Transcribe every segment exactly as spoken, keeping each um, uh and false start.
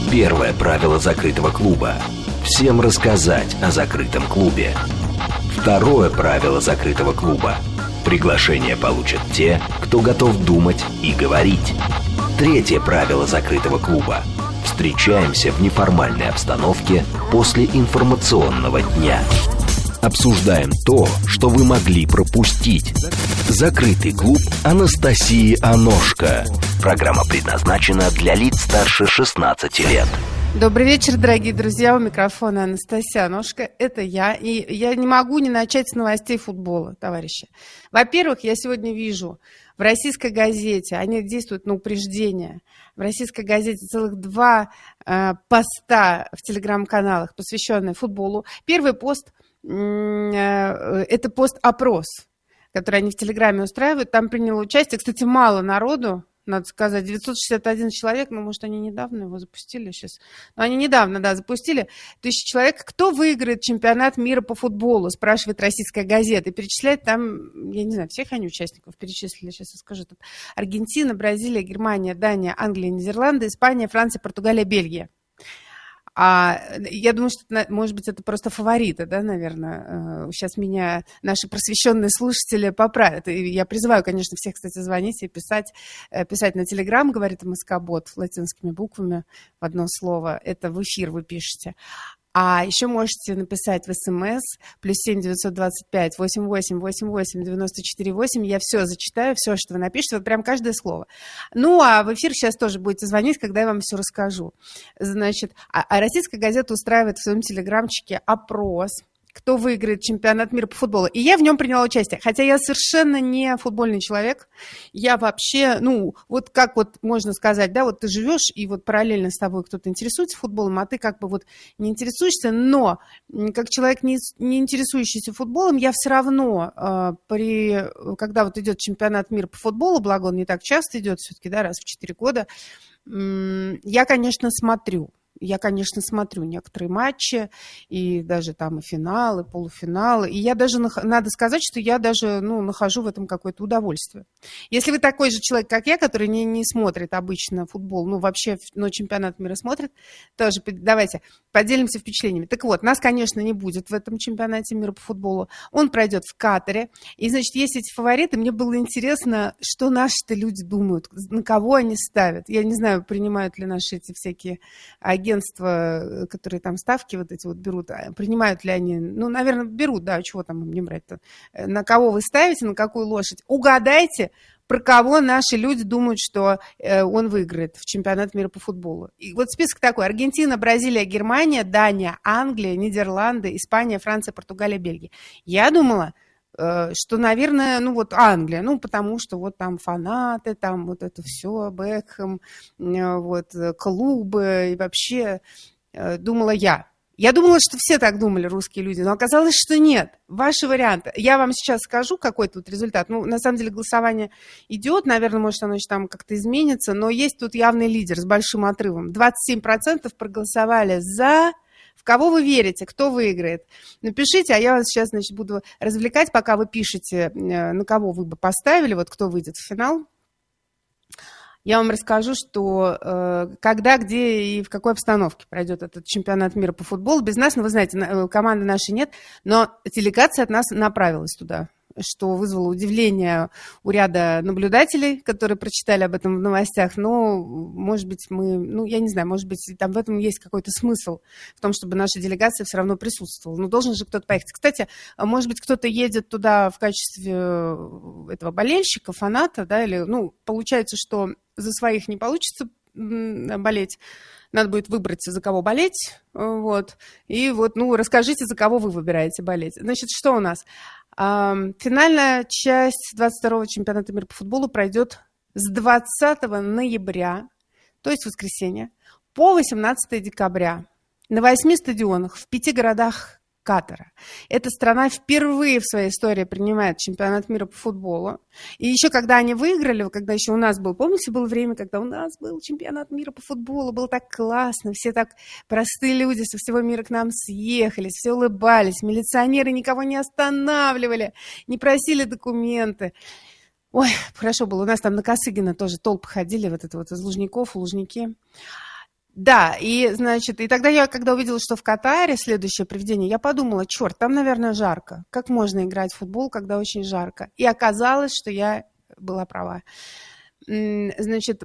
Первое правило закрытого клуба. Всем рассказать о закрытом клубе. Второе правило закрытого клуба. Приглашение получат те, кто готов думать и говорить. Третье правило закрытого клуба. Встречаемся в неформальной обстановке после информационного дня. Обсуждаем то, что вы могли пропустить. Закрытый клуб Анастасии Аношко. Программа предназначена для лиц старше шестнадцати лет. Добрый вечер, дорогие друзья. У микрофона Анастасия Аношко. Это я. И я не могу не начать с новостей футбола, товарищи. Во-первых, я сегодня вижу в российской газете, они действуют на упреждение, в российской газете целых два э, поста в телеграм-каналах, посвященные футболу. Первый пост э, – это пост-опрос, который они в Телеграме устраивают. Там приняло участие, кстати, мало народу, надо сказать, девятьсот шестьдесят один человек, ну, может, они недавно его запустили сейчас. Но они недавно, да, запустили. Тысяча человек. Кто выиграет чемпионат мира по футболу, спрашивает российская газета. И перечисляет там, я не знаю, всех они участников перечислили, сейчас я скажу. Тут Аргентина, Бразилия, Германия, Дания, Англия, Нидерланды, Испания, Франция, Португалия, Бельгия. А я думаю, что, может быть, это просто фавориты, да, наверное. Сейчас меня наши просвещенные слушатели поправят. И я призываю, конечно, всех, кстати, звонить и писать, писать на Телеграм, говорит МСК-бот, латинскими буквами в одно слово. Это в эфир вы пишете. А еще можете написать в СМС плюс семь девятьсот двадцать пять восемьдесят восемь восемьдесят восемь девяносто четыре восемь. Я все зачитаю, все, что вы напишете, вот прям каждое слово. Ну, а в эфир сейчас тоже будете звонить, когда я вам все расскажу. Значит, а, а российская газета устраивает в своем телеграмчике опрос, кто выиграет чемпионат мира по футболу. И я в нем приняла участие. Хотя я совершенно не футбольный человек. Я вообще, ну, вот как вот можно сказать, да, вот ты живешь, и вот параллельно с тобой кто-то интересуется футболом, а ты как бы вот не интересуешься, но как человек, не, не интересующийся футболом, я все равно, э, при, когда вот идет чемпионат мира по футболу, благо он не так часто идет, все-таки, да, раз в четыре года, э, я, конечно, смотрю. Я, конечно, смотрю некоторые матчи, и даже там и финалы, и полуфиналы. И я даже, надо сказать, что я даже, ну, нахожу в этом какое-то удовольствие. Если вы такой же человек, как я, который не, не смотрит обычно футбол, ну, вообще, но чемпионат мира смотрит, тоже давайте поделимся впечатлениями. Так вот, нас, конечно, не будет в этом чемпионате мира по футболу. Он пройдет в Катаре. И, значит, есть эти фавориты. Мне было интересно, что наши-то люди думают, на кого они ставят. Я не знаю, принимают ли наши эти всякие агенты, агентства, которые там ставки вот эти вот берут, принимают ли они, ну, наверное, берут, да, чего там им не брать-то, на кого вы ставите, на какую лошадь, угадайте, про кого наши люди думают, что он выиграет в чемпионат мира по футболу. И вот список такой: Аргентина, Бразилия, Германия, Дания, Англия, Нидерланды, Испания, Франция, Португалия, Бельгия. Я думала, что, наверное, ну вот Англия, ну потому что вот там фанаты, там вот это все, Бекхэм, вот клубы и вообще, думала я. Я думала, что все так думали, русские люди, но оказалось, что нет. Ваши варианты. Я вам сейчас скажу, какой тут результат. Ну, на самом деле, голосование идет, наверное, может, оно еще там как-то изменится, но есть тут явный лидер с большим отрывом. двадцать семь процентов проголосовали за... В кого вы верите, кто выиграет? Напишите, а я вас сейчас, значит, буду развлекать, пока вы пишете, на кого вы бы поставили, вот кто выйдет в финал. Я вам расскажу, что э, когда, где и в какой обстановке пройдет этот чемпионат мира по футболу. Без нас, ну, вы знаете, команды нашей нет, но делегация от нас направилась туда, что вызвало удивление у ряда наблюдателей, которые прочитали об этом в новостях. Но, может быть, мы, ну, я не знаю, может быть, там в этом есть какой-то смысл, в том, чтобы наша делегация все равно присутствовала. Но должен же кто-то поехать. Кстати, может быть, кто-то едет туда в качестве этого болельщика, фаната, да, или, ну, получается, что за своих не получится болеть. Надо будет выбрать, за кого болеть. Вот. И вот, ну, расскажите, за кого вы выбираете болеть. Значит, что у нас? Финальная часть двадцать второго чемпионата мира по футболу пройдет с двадцатого ноября, то есть воскресенье, по восемнадцатого декабря на восьми стадионах в пяти городах Катара. Эта страна впервые в своей истории принимает чемпионат мира по футболу. И еще когда они выиграли, когда еще у нас был, помните, было время, когда у нас был чемпионат мира по футболу, было так классно, все так простые люди со всего мира к нам съехались, все улыбались, милиционеры никого не останавливали, не просили документы. Ой, хорошо было. У нас там на Косыгина тоже толпы ходили, вот это вот из Лужников, Лужники. Да, и, значит, и тогда я, когда увидела, что в Катаре следующее проведение, я подумала, черт, там, наверное, жарко. Как можно играть в футбол, когда очень жарко? И оказалось, что я была права. Значит,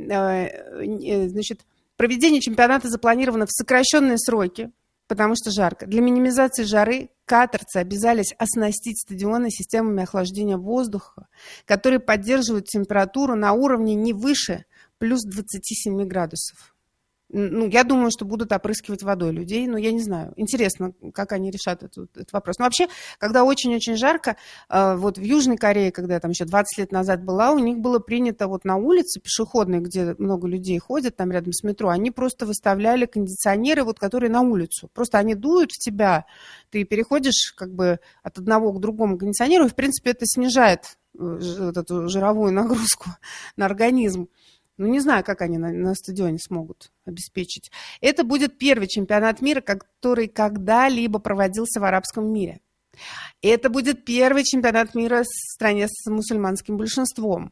значит, проведение чемпионата запланировано в сокращенные сроки, потому что жарко. Для минимизации жары катарцы обязались оснастить стадионы системами охлаждения воздуха, которые поддерживают температуру на уровне не выше плюс двадцать семь градусов. Ну, я думаю, что будут опрыскивать водой людей, но я не знаю. Интересно, как они решат этот, этот вопрос. Но вообще, когда очень-очень жарко, вот в Южной Корее, когда я там еще двадцать лет назад была, у них было принято вот на улице пешеходной, где много людей ходят, там рядом с метро, они просто выставляли кондиционеры, вот, которые на улицу. Просто они дуют в тебя, ты переходишь как бы от одного к другому кондиционеру, и, в принципе, это снижает вот эту жировую нагрузку на организм. Ну, не знаю, как они на, на стадионе смогут обеспечить. Это будет первый чемпионат мира, который когда-либо проводился в арабском мире. Это будет первый чемпионат мира в стране с мусульманским большинством.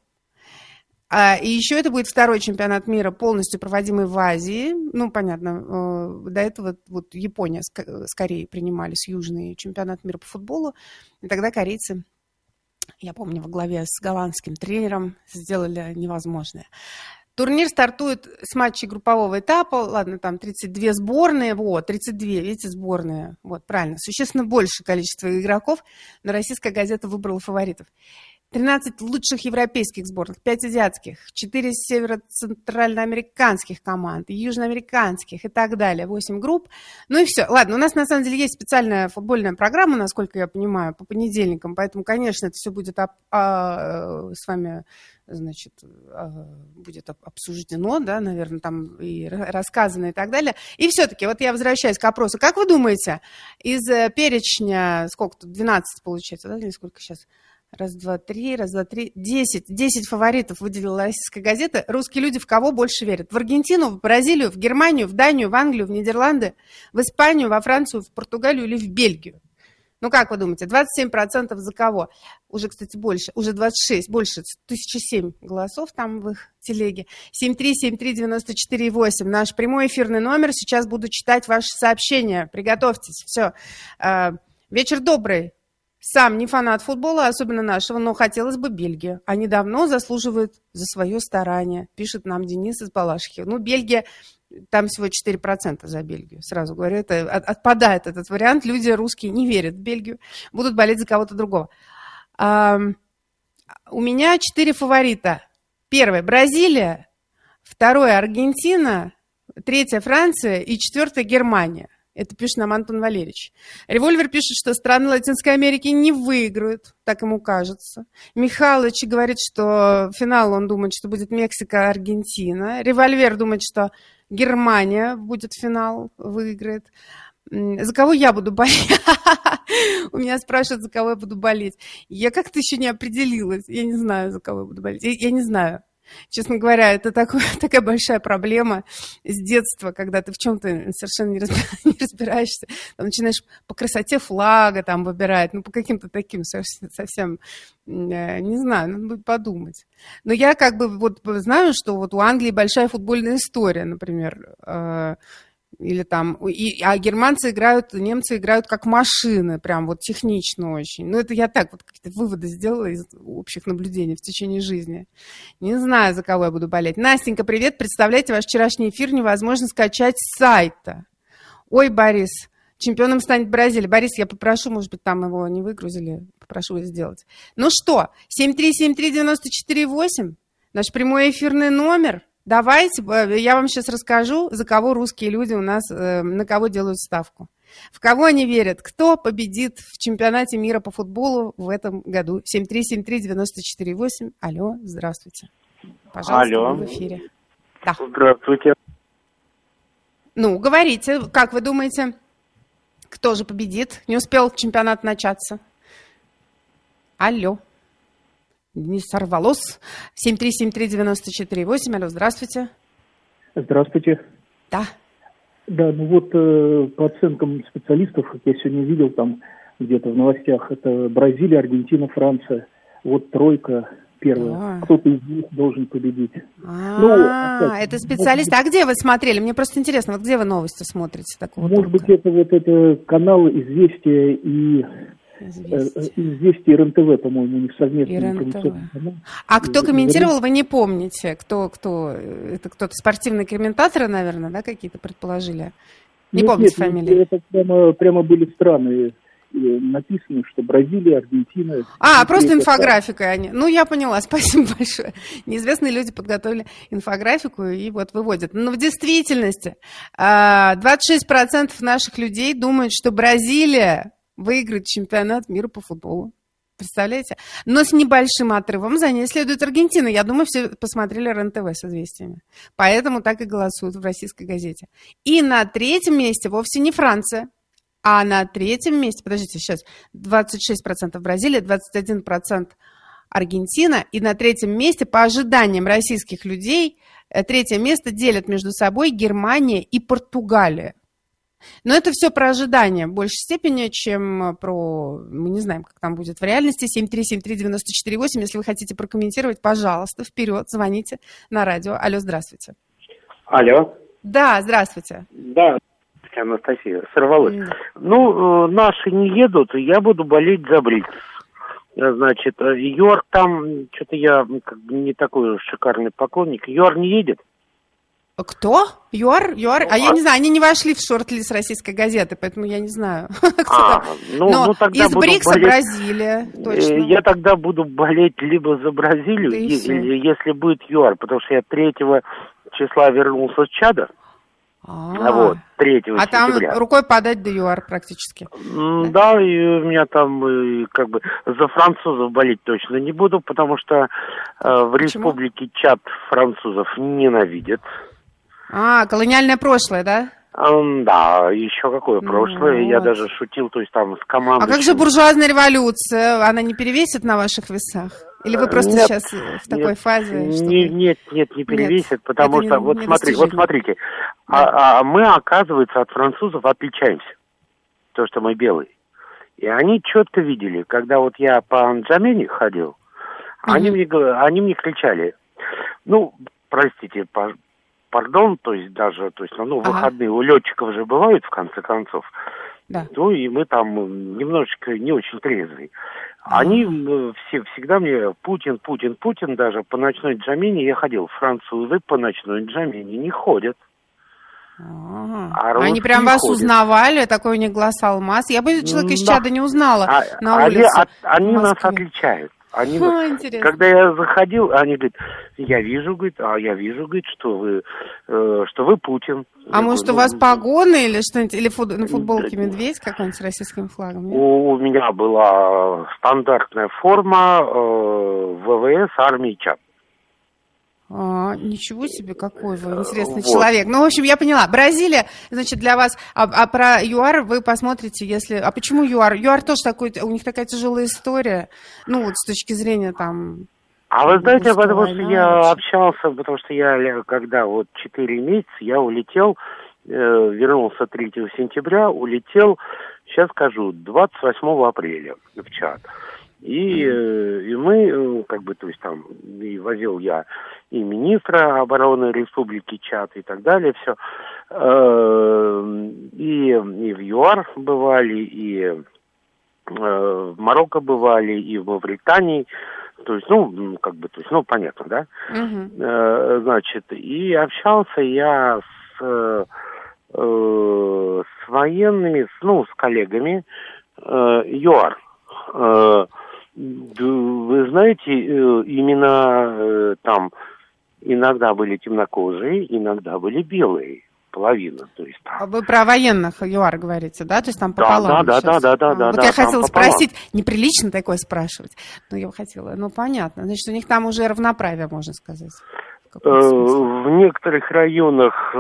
А, и еще это будет второй чемпионат мира, полностью проводимый в Азии. Ну, понятно, до этого вот Япония с, с Кореей принимали с Южной чемпионат мира по футболу. И тогда корейцы, я помню, во главе с голландским тренером сделали невозможное. Турнир стартует с матчей группового этапа. Ладно, там тридцать две сборные. Вот, тридцать две, видите, сборные. Вот, правильно. Существенно большее количество игроков, но российская газета выбрала фаворитов. тринадцать лучших европейских сборных, пять азиатских, четыре северо-центральноамериканских команд, южноамериканских и так далее, восемь групп. Ну и все. Ладно, у нас на самом деле есть специальная футбольная программа, насколько я понимаю, по понедельникам, поэтому, конечно, это все будет а, а, с вами, значит, а, будет обсуждено, да, наверное, там и рассказано и так далее. И все-таки, вот я возвращаюсь к вопросу. Как вы думаете, из перечня, сколько тут, двенадцать получается, да, или сколько сейчас? Раз, два, три, раз, два, три, десять. Десять фаворитов выделила российская газета. Русские люди в кого больше верят? В Аргентину, в Бразилию, в Германию, в Данию, в Англию, в Нидерланды, в Испанию, во Францию, в Португалию или в Бельгию? Ну, как вы думаете, двадцать семь процентов за кого? Уже, кстати, больше, уже двадцать шесть, больше, тысяча семь голосов там в их телеге. семь три семь три девяносто четыре восемь. Наш прямой эфирный номер. Сейчас буду читать ваши сообщения. Приготовьтесь. Все. Вечер добрый. Сам не фанат футбола, особенно нашего, но хотелось бы Бельгия. Они давно заслуживают за свое старание, пишет нам Денис из Балашихи. Ну, Бельгия, там всего четыре процента за Бельгию. Сразу говорю, это отпадает этот вариант. Люди русские не верят в Бельгию, будут болеть за кого-то другого. А, у меня четыре фаворита. Первое – Бразилия, второе – Аргентина, третье – Франция и четвертое – Германия. Это пишет нам Антон Валерьевич. Револьвер пишет, что страны Латинской Америки не выиграют, так ему кажется. Михалыч говорит, что финал, он думает, что будет Мексика-Аргентина. Револьвер думает, что Германия будет финал, выиграет. За кого я буду болеть? У меня спрашивают, за кого я буду болеть. Я как-то еще не определилась. Я не знаю, за кого я буду болеть. Я, я не знаю. Честно говоря, это такой, такая большая проблема с детства, когда ты в чем-то совершенно не, разбира, не разбираешься. Там начинаешь по красоте флага там выбирать, ну, по каким-то таким совсем, совсем не знаю, надо будет подумать. Но я как бы вот знаю, что вот у Англии большая футбольная история, например, или там, и, а германцы играют, немцы играют как машины, прям вот технично очень. Ну, это я так вот какие-то выводы сделала из общих наблюдений в течение жизни. Не знаю, за кого я буду болеть. Настенька, привет. Представляете, ваш вчерашний эфир невозможно скачать с сайта. Ой, Борис, чемпионом станет Бразилия. Борис, я попрошу, может быть, там его не выгрузили, попрошу это сделать. Ну что, семь три семь три девяносто четыре восемь, наш прямой эфирный номер. Давайте, я вам сейчас расскажу, за кого русские люди у нас, на кого делают ставку. В кого они верят? Кто победит в чемпионате мира по футболу в этом году? семь три семь три девяносто четыре восемь. Алло, здравствуйте. Пожалуйста, Алло. вы в эфире. Да. Здравствуйте. Ну, говорите, как вы думаете, кто же победит? Не успел чемпионат начаться. Алло. Не сорвалось. семь три семь три девяносто четыре восемь. Алло, здравствуйте. Здравствуйте. Да. Да, ну вот э, по оценкам специалистов, как я сегодня видел там где-то в новостях, это Бразилия, Аргентина, Франция. Вот тройка первое. А. Кто-то из них должен победить. А, ну, это специалисты. А где вы смотрели? Мне просто интересно, вот где вы новости смотрите такого Может толка? быть, это вот это канал «Известия» и «Известия», «Известия» и РЕН-ТВ, по-моему, у них совместный информационный канал. А кто комментировал, вы не помните? Кто, кто? Это кто-то спортивные комментаторы, наверное, да, какие-то предположили? Не нет, помните нет, фамилии? Это прямо, прямо были страны. Написано, что Бразилия, Аргентина... А, просто инфографика они. Ну, я поняла, спасибо большое. Неизвестные люди подготовили инфографику и вот выводят. Но в действительности двадцать шесть процентов наших людей думают, что Бразилия выиграет чемпионат мира по футболу. Представляете? Но с небольшим отрывом за ней следует Аргентина. Я думаю, все посмотрели РЕН-ТВ с известиями. Поэтому так и голосуют в российской газете. И на третьем месте вовсе не Франция. А на третьем месте, подождите, сейчас, двадцать шесть процентов Бразилия, двадцать один процент Аргентина. И на третьем месте, по ожиданиям российских людей, третье место делят между собой Германия и Португалия. Но это все про ожидания в большей степени, чем про... Мы не знаем, как там будет в реальности. семь три семь три девять четыре восемь. Если вы хотите прокомментировать, пожалуйста, вперед, звоните на радио. Алло, здравствуйте. Алло. Да, здравствуйте. Да. Анастасия, сорвалось. Mm. Ну, наши не едут, я буду болеть за Блиц. Значит, Йорк там, что-то я как бы не такой шикарный поклонник. Йор не едет? Кто? ЮАР? ЮАР? А я не знаю, они не вошли в шорт-лист российской газеты, поэтому я не знаю. А, ну, Но ну, тогда из БРИКСа болеть... Бразилия, точно. Я тогда буду болеть либо за Бразилию, да или, если будет ЮАР, потому что я третьего числа вернулся с Чада. А, вот, третьего а сентября. Там рукой подать до ЮАР практически. Да, и у меня там и, как бы за французов болеть точно не буду, потому что э, в Почему? Республике Чад французов ненавидят. А, колониальное прошлое, да? Um, да, еще какое прошлое. Ну, я вот. даже шутил, то есть там с командой. А как же буржуазная революция? Она не перевесит на ваших весах? Или вы просто нет, сейчас в такой нет, фазе? Не, нет, нет, не перевесит, нет, потому что, не, вот, не смотри, вот смотрите, да. а, а мы, оказывается, от французов отличаемся, то, что мы белые. И они четко видели, когда вот я по Анджамене ходил, угу. они, мне, они мне кричали, ну, простите, по, пардон, то есть даже, то есть, ну, ага. выходные у летчиков же бывают, в конце концов, да. ну, и мы там немножечко не очень трезвые. Они все, всегда мне Путин, Путин, Путин, даже по ночной Джамине я ходил. Французы по ночной Джамине не ходят. А Они прям вас ходят. Узнавали, такой у них глаз алмаз. Я бы человека из да. Чада не узнала а, на улице. Они, они нас отличают. Они, О, когда я заходил, они говорят, я вижу, говорит, а я вижу, говорит, что вы, э, что вы Путин. А я может, говорю, у вас погоны или что-нибудь, или фут, на футболке медведь какой-нибудь с российским флагом? Нет? У, у меня была стандартная форма э, ВВС армии Чад. А, ничего себе, какой вы интересный вот. человек. Ну, в общем, я поняла. Бразилия, значит, для вас... А, а про ЮАР вы посмотрите, если... А почему ЮАР? ЮАР тоже такой... У них такая тяжелая история. Ну, вот с точки зрения там... А вы знаете, потому что я общался, потому что я, когда вот четыре месяца, я улетел, э, вернулся третьего сентября, улетел, сейчас скажу, двадцать восьмого апреля в Чад. И, э, и мы, как бы, то есть там, и возил я и министра обороны Республики Чад и так далее, все. Э, и, и в ЮАР бывали, и э, в Марокко бывали, и в Мавритании. То есть, ну, как бы, то есть, ну, понятно, да? Uh-huh. Э, значит, и общался я с, э, с военными, с, ну, с коллегами э, ЮАР. Э, вы знаете, именно э, там иногда были темнокожие, иногда были белые. Половина, то есть там. Вы про военных ЮАР говорите, да? То есть там пополам. Да, да, да, да, да, а, да. Вот да, я хотела пополам. спросить, неприлично такое спрашивать, но я хотела, ну понятно, значит, у них там уже равноправие, можно сказать. В, в некоторых районах,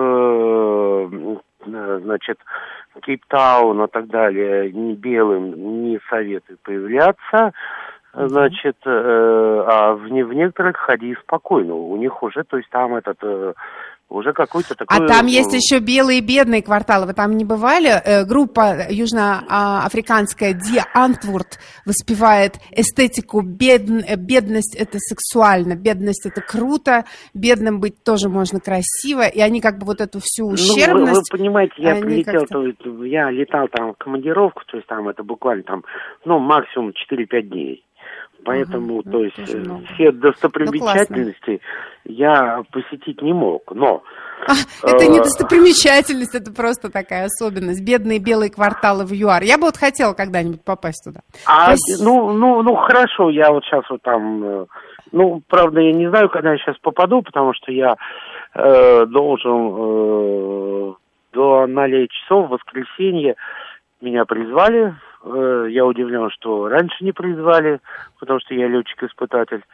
значит, Кейптаун и так далее, ни белым не советую появляться. Значит, э, а в, не, в некоторых ходи спокойно. У них уже, то есть там этот... Э, уже какой-то такой... А там есть еще белые бедные кварталы. Вы там не бывали? Э, группа южноафриканская Die Antwoord воспевает эстетику бед... бедность — это сексуально, бедность — это круто, бедным быть тоже можно красиво, и они как бы вот эту всю ущербность... Ну, вы, вы понимаете, я прилетел, как-то... то есть я летал там в командировку, то есть там это буквально там, ну, максимум четыре-пять дней. Поэтому, угу, то есть, все достопримечательности ну, я посетить не мог, но... А, это не достопримечательность, это просто такая особенность. Бедные белые кварталы в ЮАР. Я бы вот хотела когда-нибудь попасть туда. А, есть... ну, ну, ну, хорошо, я вот сейчас вот там... Ну, правда, я не знаю, когда я сейчас попаду, потому что я э, должен э, до ноля часов в воскресенье меня призвали. Я удивлен, что раньше не призвали, потому что я летчик-испытатель.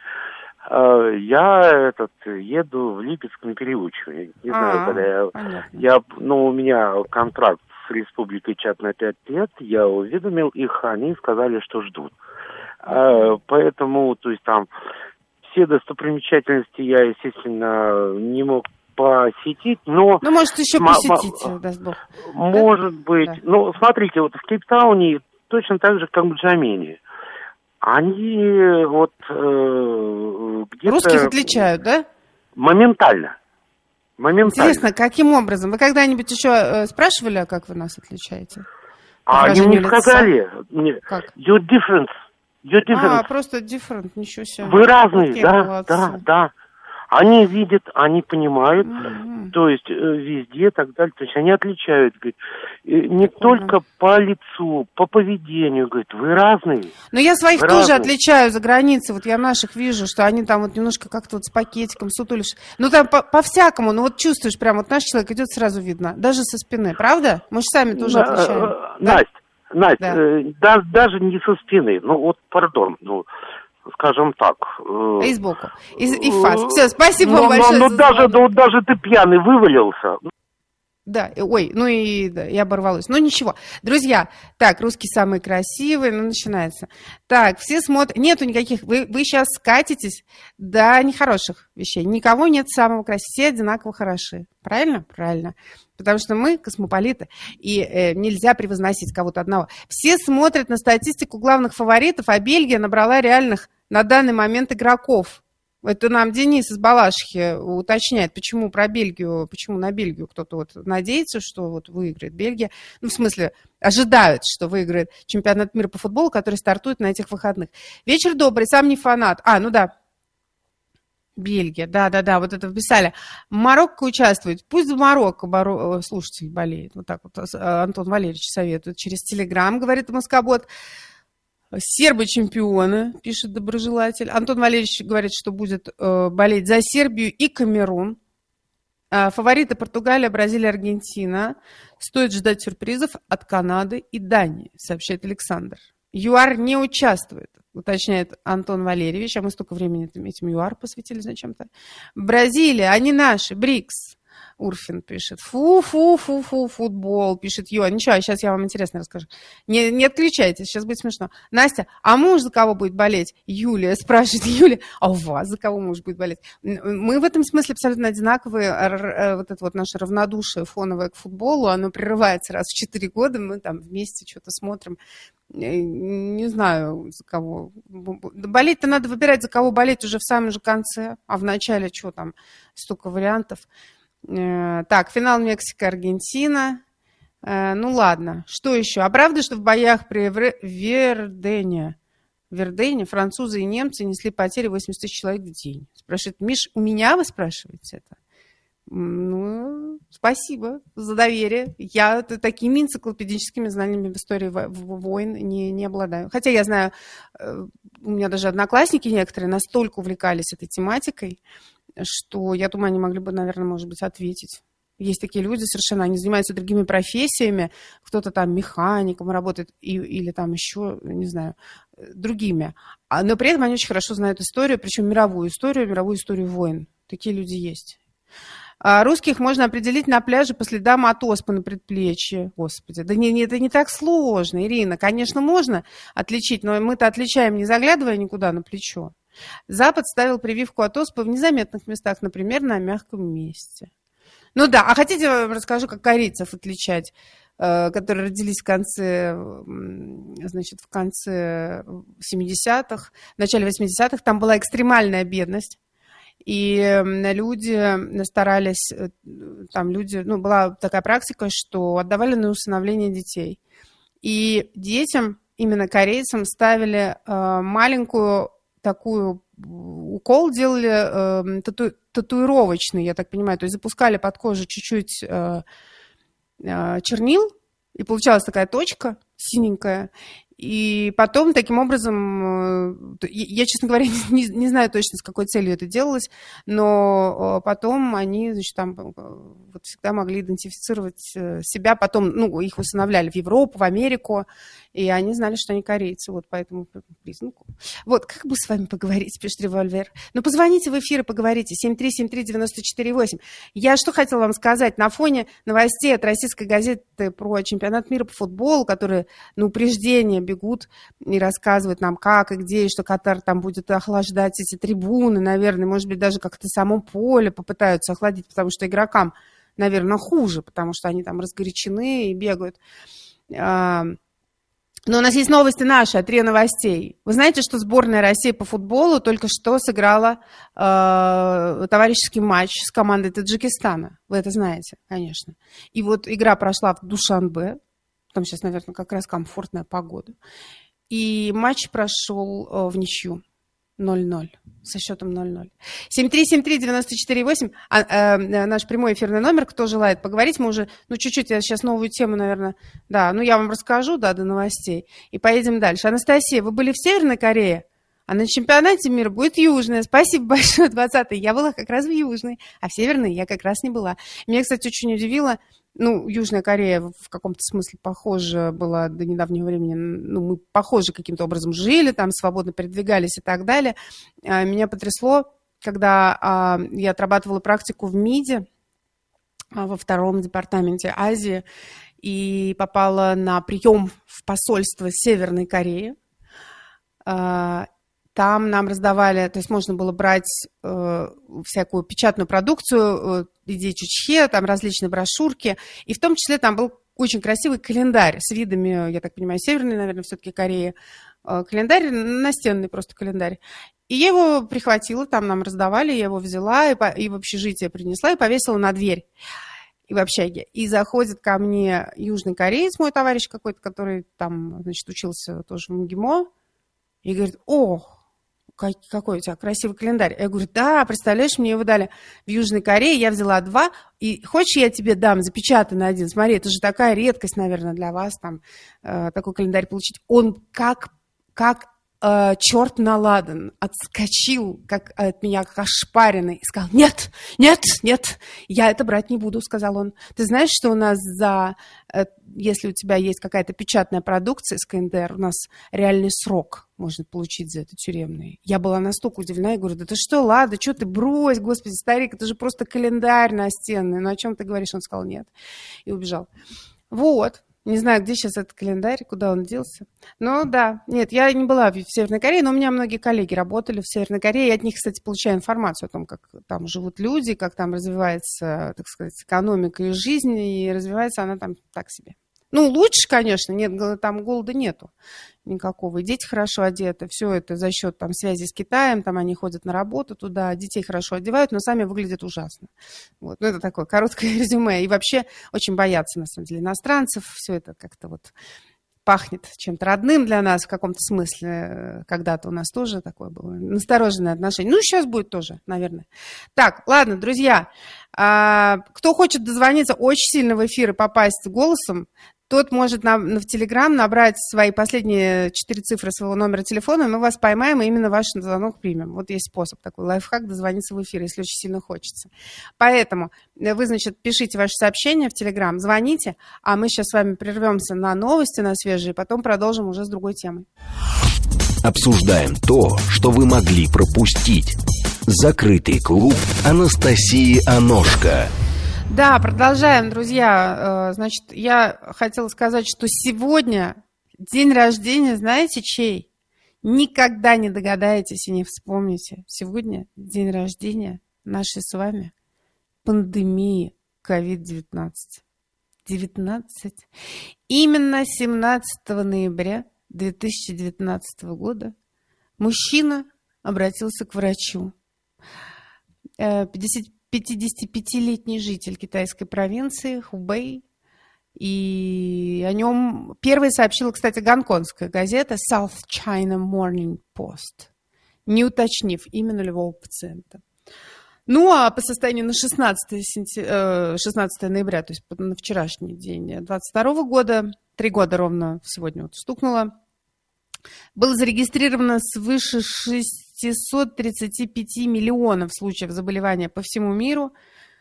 Я этот, еду в Липецк на переучивание. Не знаю, А-а-а, когда я, я... Ну, у меня контракт с Республикой Чад на пять лет. Я уведомил их, они сказали, что ждут. А, поэтому, то есть там все достопримечательности я, естественно, не мог посетить, но... Ну, может, еще м- посетить, м- даст Бог. Может да? быть. Да. Ну, смотрите, вот в Кейптауне точно так же, как в Джамене. Они вот э, где-то... Русских отличают, да? Моментально. Моментально. Интересно, каким образом? Вы когда-нибудь еще э, спрашивали, как вы нас отличаете? А они мне сказали. Как? You're different. You're different. А, просто different, ничего себе. Вы разные, Какие да, молодцы. да, да. Они видят, они понимают, mm-hmm. то есть везде и так далее. То есть они отличают, говорит, не Прикольно. только по лицу, по поведению, говорит, вы разные. Но я своих вы тоже разные. отличаю за границей. Вот я наших вижу, что они там вот немножко как-то вот с пакетиком сутулишь. Ну там по- по-всякому, ну вот чувствуешь, прям вот наш человек идет, сразу видно. Даже со спины, правда? Мы же сами тоже На, отличаем. Настя, да? Настя, да. Э, да, даже не со спины, ну вот, пардон, ну... Скажем так. Э, и сбоку. И, и фас. Все, спасибо но, вам большое. Но, но даже, ну, даже ты пьяный вывалился. Да, ой, ну и да, я оборвалась. Ну ничего. Друзья, так, русский самый красивый, ну начинается. Так, все смотрят, нету никаких, вы, вы сейчас скатитесь до нехороших вещей. Никого нет самого красивого, все одинаково хороши. Правильно? Правильно. Потому что мы космополиты, и э, нельзя превозносить кого-то одного. Все смотрят на статистику главных фаворитов, а Бельгия набрала реальных на данный момент игроков. Это нам Денис из Балашихи уточняет, почему про Бельгию, почему на Бельгию кто-то вот надеется, что вот выиграет Бельгия. Ну, в смысле, ожидают, что выиграет чемпионат мира по футболу, который стартует на этих выходных. Вечер добрый, сам не фанат. А, ну да. Бельгия, да-да-да, вот это вписали. Марокко участвует. Пусть в Марокко боро... слушатель болеет. Вот так вот Антон Валерьевич советует. Через Телеграм, говорит Москобот. Сербы чемпионы, пишет доброжелатель. Антон Валерьевич говорит, что будет э, болеть за Сербию и Камерун. Э, фавориты Португалия, Бразилия, Аргентина. Стоит ждать сюрпризов от Канады и Дании, сообщает Александр. ЮАР не участвует, уточняет Антон Валерьевич, а мы столько времени этим ЮАР посвятили зачем-то. Бразилия, они наши, БРИКС. Урфин пишет. Фу-фу-фу-фу, футбол, пишет Йо. Ничего, сейчас я вам интересно расскажу. Не, не отключайтесь, сейчас будет смешно. Настя, а муж за кого будет болеть? Юлия спрашивает. Юлия, а у вас за кого муж будет болеть? Мы в этом смысле абсолютно одинаковые. Вот это вот наше равнодушие фоновое к футболу, оно прерывается раз в четыре года. Мы там вместе что-то смотрим. Не знаю, за кого. Болеть-то надо выбирать, за кого болеть уже в самом же конце. А в начале что там? Столько вариантов. Так, финал Мексика-Аргентина. Ну ладно, что еще? А правда, что в боях при Вердене, Вердене французы и немцы несли потери восемьдесят тысяч человек в день? Спрашивает Миш, у меня вы спрашиваете это? Ну, спасибо за доверие. Я такими энциклопедическими знаниями в истории войн не, не обладаю. Хотя я знаю, у меня даже одноклассники некоторые настолько увлекались этой тематикой, что, я думаю, они могли бы, наверное, может быть, ответить. Есть такие люди совершенно, они занимаются другими профессиями, кто-то там механиком работает и, или там еще, не знаю, другими. Но при этом они очень хорошо знают историю, причем мировую историю, мировую историю войн. Такие люди есть. А русских можно определить на пляже по следам от оспы на предплечье. Господи, да не, не, это не так сложно, Ирина. Конечно, можно отличить, но мы-то отличаем, не заглядывая никуда на плечо. Запад ставил прививку от оспы в незаметных местах, например, на мягком месте. Ну да, а хотите, я вам расскажу, как корейцев отличать, которые родились в конце, значит, в конце семидесятых, в начале восьмидесятых. Там была экстремальная бедность. И люди старались, там люди, ну, была такая практика, что отдавали на усыновление детей. И детям, именно корейцам, ставили э, маленькую такую, укол делали э, тату, татуировочный, я так понимаю, то есть запускали под кожу чуть-чуть э, э, чернил, и получалась такая точка синенькая. И потом, таким образом, я, честно говоря, не, не знаю точно, с какой целью это делалось, но потом они, значит, там вот всегда могли идентифицировать себя. Потом, ну, их усыновляли в Европу, в Америку, и они знали, что они корейцы, вот по этому признаку. Вот, как бы с вами поговорить, пишет Револьвер. Ну, позвоните в эфир и поговорите. семь три семь три девять четыре восемь. Я что хотела вам сказать? На фоне новостей от российской газеты про чемпионат мира по футболу, которые на упреждение бегут и рассказывают нам, как и где, и что Катар там будет охлаждать эти трибуны, наверное, может быть, даже как-то само поле попытаются охладить, потому что игрокам, наверное, хуже, потому что они там разгорячены и бегают. Но у нас есть новости наши, от РИА Новостей. Вы знаете, что сборная России по футболу только что сыграла э, товарищеский матч с командой Таджикистана. Вы это знаете, конечно. И вот игра прошла в Душанбе. Там сейчас, наверное, как раз комфортная погода. И матч прошел э, в ничью. ноль ноль. Со счетом ноль ноль. семь три семь три девять четыре восемь. А, э, наш прямой эфирный номер. Кто желает поговорить, мы уже, ну, чуть-чуть, я сейчас новую тему, наверное, да, ну, я вам расскажу, да, до новостей. И поедем дальше. Анастасия, вы были в Северной Корее? А на чемпионате мира будет Южная. Спасибо большое, двадцатый. Я была как раз в Южной, а в Северной я как раз не была. Меня, кстати, очень удивило, ну, Южная Корея в каком-то смысле похожа была до недавнего времени, ну, мы похоже каким-то образом жили, там свободно передвигались и так далее. Меня потрясло, когда я отрабатывала практику в МИДе, во втором департаменте Азии, и попала на прием в посольство Северной Кореи. Там нам раздавали, то есть можно было брать э, всякую печатную продукцию, э, иди чучхе, там различные брошюрки, и в том числе там был очень красивый календарь с видами, я так понимаю, Северной, наверное, все-таки Кореи, э, календарь, настенный просто календарь. И я его прихватила, там нам раздавали, я его взяла и, по, и в общежитие принесла и повесила на дверь. И в общаге. И заходит ко мне южный кореец, мой товарищ какой-то, который там, значит, учился тоже в МГИМО, и говорит: о, какой у тебя красивый календарь. Я говорю: да, представляешь, мне его дали в Южной Корее, я взяла два, и хочешь, я тебе дам запечатанный один? Смотри, это же такая редкость, наверное, для вас, там, э, такой календарь получить. Он как, как э, черт на ладан отскочил как от меня, как ошпаренный, и сказал: нет, нет, нет, я это брать не буду, сказал он. Ты знаешь, что у нас за... Э, если у тебя есть какая-то печатная продукция из КНДР, у нас реальный срок можно получить за это тюремный. Я была настолько удивлена, я говорю: да ты что, ладно, что ты, брось, господи, старик, это же просто календарь настенный, ну о чем ты говоришь? Он сказал: нет, и убежал. Вот, не знаю, где сейчас этот календарь, куда он делся. Ну да, нет, я не была в Северной Корее, но у меня многие коллеги работали в Северной Корее, я от них, кстати, получаю информацию о том, как там живут люди, как там развивается, так сказать, экономика и жизнь, и развивается она там так себе. Ну, лучше, конечно, нет, там голода нету никакого. И дети хорошо одеты, все это за счет там связи с Китаем, там они ходят на работу туда, детей хорошо одевают, но сами выглядят ужасно. Вот. Ну, это такое короткое резюме. И вообще очень боятся, на самом деле, иностранцев. Все это как-то вот пахнет чем-то родным для нас в каком-то смысле. Когда-то у нас тоже такое было настороженное отношение. Ну, сейчас будет тоже, наверное. Так, ладно, друзья, кто хочет дозвониться очень сильно в эфир и попасть голосом, тот может на, в Телеграм набрать свои последние четыре цифры своего номера телефона, и мы вас поймаем, и именно ваш звонок примем. Вот есть способ такой, лайфхак, дозвониться в эфир, если очень сильно хочется. Поэтому вы, значит, пишите ваши сообщения в Телеграм, звоните, а мы сейчас с вами прервемся на новости, на свежие, потом продолжим уже с другой темой. Обсуждаем то, что вы могли пропустить. Закрытый клуб Анастасии Аношко. Да, продолжаем, друзья. Значит, я хотела сказать, что сегодня день рождения, знаете, чей? Никогда не догадаетесь и не вспомните. Сегодня день рождения нашей с вами пандемии ковид девятнадцать. девятнадцать. Именно семнадцатого ноября две тысячи девятнадцатого года мужчина обратился к врачу. пятидесятипятилетний житель китайской провинции Хубэй. И о нем первой сообщила, кстати, гонконгская газета South China Morning Post, не уточнив имя нулевого пациента. Ну, а по состоянию на шестнадцатое ноября, то есть на вчерашний день двадцать второго года, три года ровно сегодня вот стукнуло, было зарегистрировано свыше шестьсот тридцать пять миллионов случаев заболевания по всему миру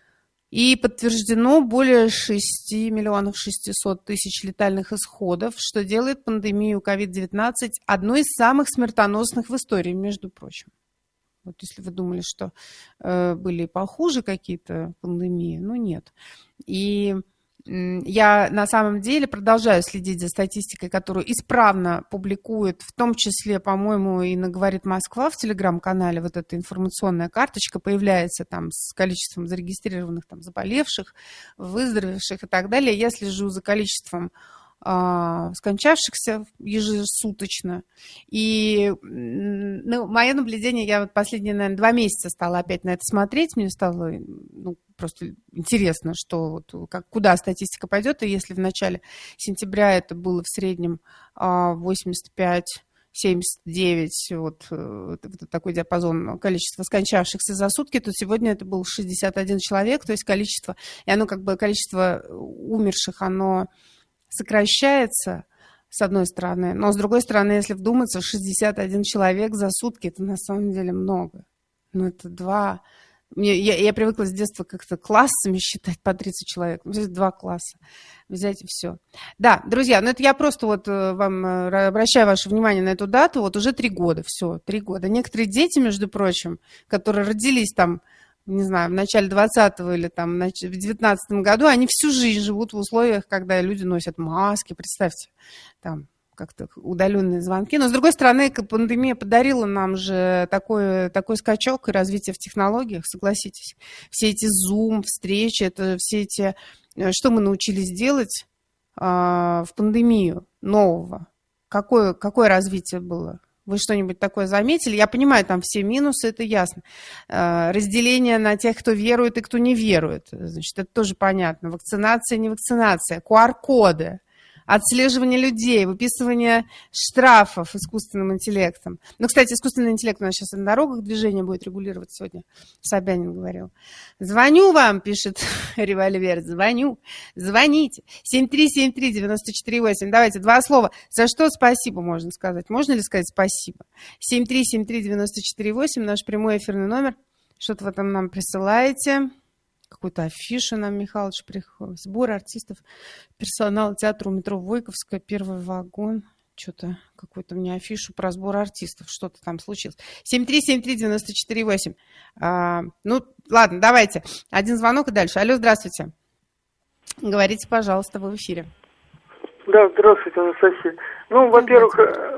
и подтверждено более шести миллионов шестисот тысяч летальных исходов, что делает пандемию ковид девятнадцать одной из самых смертоносных в истории, между прочим. Вот если вы думали, что э, были похуже какие-то пандемии, ну нет. И я на самом деле продолжаю следить за статистикой, которую исправно публикует, в том числе, по-моему, и на «Говорит Москва» в телеграм-канале. Вот эта информационная карточка появляется там с количеством зарегистрированных там заболевших, выздоровевших и так далее. Я слежу за количеством а, скончавшихся ежесуточно. И ну, мое наблюдение, я вот последние, наверное, два месяца стала опять на это смотреть. Мне стало ну, просто интересно, что вот, как, куда статистика пойдет. И если в начале сентября это было в среднем восемьдесят пять семьдесят девять, вот, вот такой диапазон количества скончавшихся за сутки, то сегодня это был шестьдесят один человек, то есть количество, и оно как бы количество умерших, оно сокращается, с одной стороны, но с другой стороны, если вдуматься, шестьдесят один человек за сутки, это на самом деле много. Ну, это два... Я, я привыкла с детства как-то классами считать по тридцать человек. Взять два класса, взять и все. Да, друзья, ну это я просто вот вам обращаю ваше внимание на эту дату. Вот уже три года, все, три года. Некоторые дети, между прочим, которые родились там, не знаю, в начале двадцатого или там в девятнадцатом году, они всю жизнь живут в условиях, когда люди носят маски, представьте, там как-то удаленные звонки. Но, с другой стороны, пандемия подарила нам же такой, такой скачок и развитие в технологиях, согласитесь. Все эти Zoom, встречи, это все эти... Что мы научились делать а, в пандемию нового? Какое, какое развитие было? Вы что-нибудь такое заметили? Я понимаю, там все минусы, это ясно. А, разделение на тех, кто верует и кто не верует. Значит, это тоже понятно. Вакцинация, не вакцинация, ку ар коды. Отслеживание людей, выписывание штрафов искусственным интеллектом. Ну, кстати, искусственный интеллект у нас сейчас на дорогах движения будет регулировать сегодня. Собянин говорил. Звоню вам, пишет Револьвер, звоню. Звоните. семь три семь три девять четыре восемь. Давайте два слова. За что спасибо можно сказать? Можно ли сказать спасибо? семь три семь три девять четыре восемь, наш прямой эфирный номер. Что-то вы там нам присылаете. Какую-то афишу нам Михалыч приходит. Сбор артистов, персонала театра у метро Войковская, первый вагон. Что-то, какую-то мне афишу про сбор артистов. Что-то там случилось. семь три семь три девять четыре восемь. А, ну, ладно, давайте. Один звонок и дальше. Алло, здравствуйте. Говорите, пожалуйста, вы в эфире. Да, здравствуйте, Анастасия. Ну, во-первых,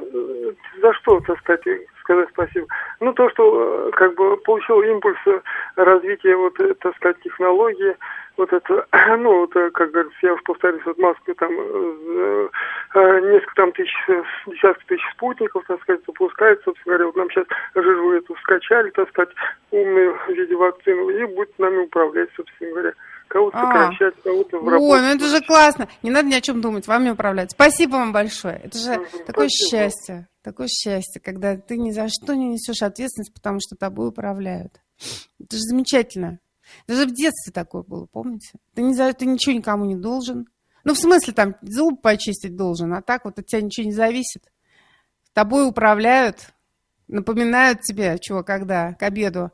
за что, так сказать, сказать спасибо? Ну, то, что как бы получил импульс развития, вот, так сказать, технологии, вот это, ну, вот, как говорится, я уж повторюсь, вот Москва там несколько там тысяч, десятки тысяч спутников, так сказать, запускает, собственно говоря, вот нам сейчас жижу эту скачали, так сказать, умные в виде вакцины, и будет нами управлять, собственно говоря. Кого-то сокращать, а, кого-то в работу. Ой, ну это же классно. Не надо ни о чем думать, вами управлять. Спасибо вам большое. Это же угу, такое спасибо. счастье. Такое счастье, когда ты ни за что не несешь ответственность, потому что тобой управляют. Это же замечательно. Даже в детстве такое было, помните? Ты, не за, ты ничего никому не должен. Ну, в смысле, там, зубы почистить должен, а так вот от тебя ничего не зависит. Тобой управляют, напоминают тебе, чего, когда, к обеду,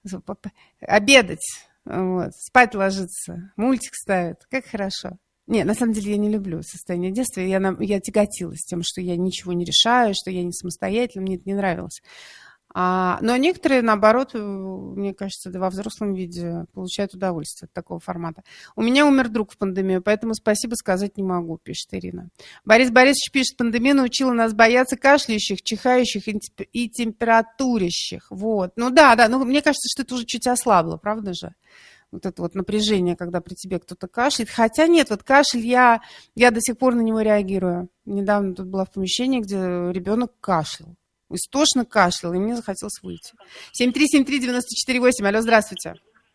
обедать. Вот, спать ложиться, мультик ставят. Как хорошо. Не, на самом деле я не люблю состояние детства. Я, я тяготилась тем, что я ничего не решаю, что я не самостоятельна. Мне это не нравилось. А, но некоторые, наоборот, мне кажется, во взрослом виде получают удовольствие от такого формата. У меня умер друг в пандемию, поэтому спасибо сказать не могу, пишет Ирина. Борис Борисович пишет, пандемия научила нас бояться кашляющих, чихающих и температурящих. Вот. Ну да, да, но мне кажется, что это уже чуть ослабло, правда же? Вот это вот напряжение, когда при тебе кто-то кашляет. Хотя нет, вот кашель, я, я до сих пор на него реагирую. Недавно тут была в помещении, где ребенок кашлял. Истошно кашлял, и мне захотелось выйти. семь три семь три девять четыре восемь. Алло, здравствуйте.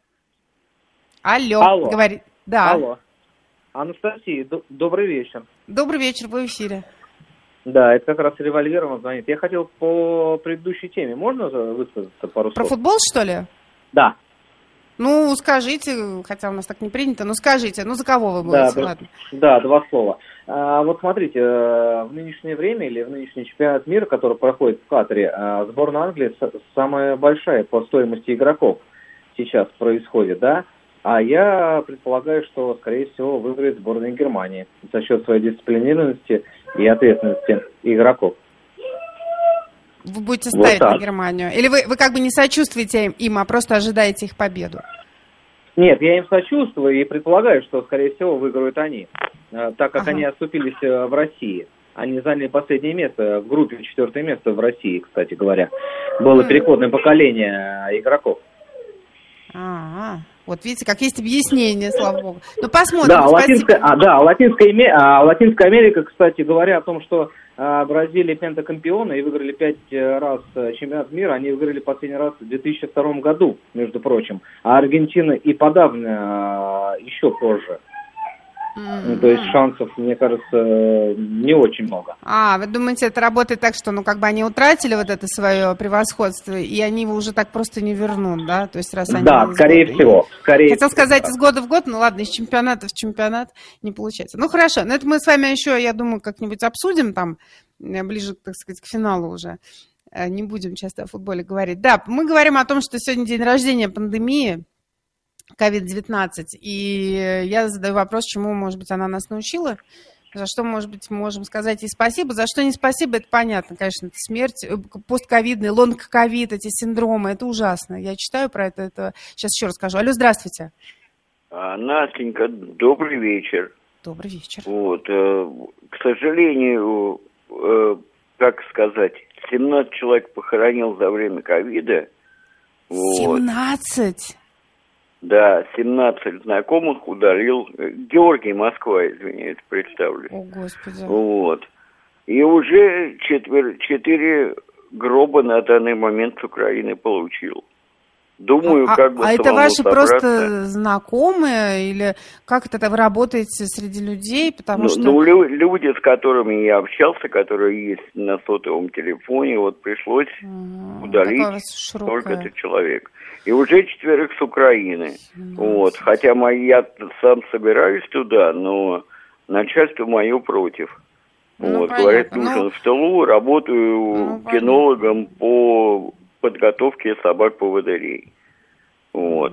Алло. Алло. Говори. Да. Алло. Анастасия, д- добрый вечер. Добрый вечер, вы в эфире. Да, это как раз револьвер вам звонит. Я хотел по предыдущей теме. Можно высказаться пару слов? Про футбол, что ли? Да. Ну, скажите, хотя у нас так не принято, но скажите, ну за кого вы будете? Да, Ладно. Да, два слова. А, вот смотрите, в нынешнее время или в нынешний чемпионат мира, который проходит в Катаре, сборная Англии самая большая по стоимости игроков сейчас происходит, да? А я предполагаю, что, скорее всего, выиграет сборная Германии за счет своей дисциплинированности и ответственности игроков. Вы будете ставить вот на Германию? Или вы, вы как бы не сочувствуете им, а просто ожидаете их победу? Нет, я им сочувствую и предполагаю, что, скорее всего, выиграют они, так как ага. они отступились в России. Они заняли последнее место в группе, четвертое место в России, кстати говоря. Было mm. переходное поколение игроков. А-а-а. Вот видите, как есть объяснение, слава богу. Ну, посмотрим. Да, Латинская, а, да Латинская, а, Латинская Америка, кстати говоря, о том, что а, Бразилия пентакампиона и выиграли пять раз чемпионат мира, они выиграли последний раз в две тысячи втором году, между прочим. А Аргентина и подавно а, еще позже. Mm-hmm. Ну, то есть шансов, мне кажется, не очень много. А, вы думаете, это работает так, что ну как бы они утратили вот это свое превосходство, и они его уже так просто не вернут, да? То есть раз они... Да, скорее года... всего. Скорее Хотел всего, сказать, да. из года в год, ну ладно, из чемпионата в чемпионат не получается. Ну хорошо, но это мы с вами еще, я думаю, как-нибудь обсудим там, ближе, так сказать, к финалу уже. Не будем часто о футболе говорить. Да, мы говорим о том, что сегодня день рождения пандемии, ковид девятнадцать, и я задаю вопрос, чему, может быть, она нас научила, за что, может быть, можем сказать ей спасибо, за что не спасибо, это понятно, конечно, это смерть, постковидный, лонг-ковид, эти синдромы, это ужасно, я читаю про это, это сейчас еще расскажу. Алло, здравствуйте. Настенька, добрый вечер. Добрый вечер. Вот, к сожалению, как сказать, семнадцать человек похоронил за время ковида. семнадцать? Да, семнадцать знакомых удалил. Георгий, Москва, извиняюсь, представлю. О, Господи. Вот. И уже четвер... четыре гроба на данный момент с Украины получил. Думаю, а, как бы А это ваши собраться. просто знакомые? Или как это вы работаете среди людей? Потому ну, что... ну, люди, с которыми я общался, которые есть на сотовом телефоне, вот пришлось а, удалить только этот человек. И уже четверых с Украины. семнадцать. Вот. Хотя мои, я сам собираюсь туда, но начальство мое против. Ну, вот. понятно. Говорят, нужен ну, в тылу, работаю ну, кинологом по подготовке собак-поводырей. Вот.